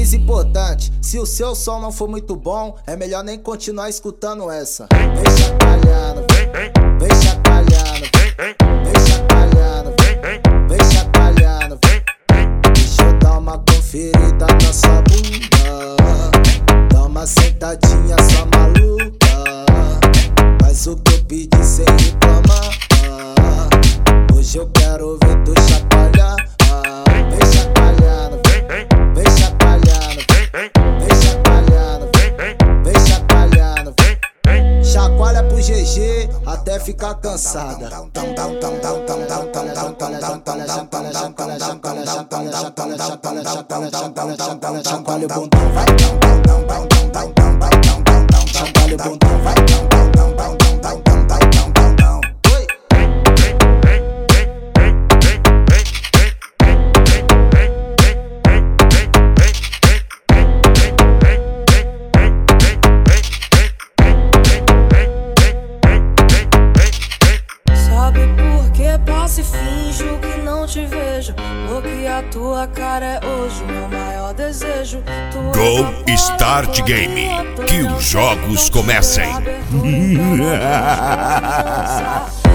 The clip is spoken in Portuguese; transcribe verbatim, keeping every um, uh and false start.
mais importante, se o seu som não for muito bom, é melhor nem continuar escutando essa. Vem chacoalhando, vem, vem chacoalhando, vem chacoalhando, vem chacoalhando. Deixa eu dar uma conferida na sua bunda, dá uma sentadinha sua maluca, faz o que eu pedi sem reclamar. Hoje eu quero ver tu chacoalhar. Vem chacoalhando, vem chacoalhando, vem chacoalhando, vem chacoalhando. Chacoalha pro G G até ficar cansada. Chacoalha o bundão, vai. Chacoalha o bundão, vai. Se finjo que não te vejo, porque a tua cara é hoje meu maior desejo. Go Start Game, que os jogos comecem.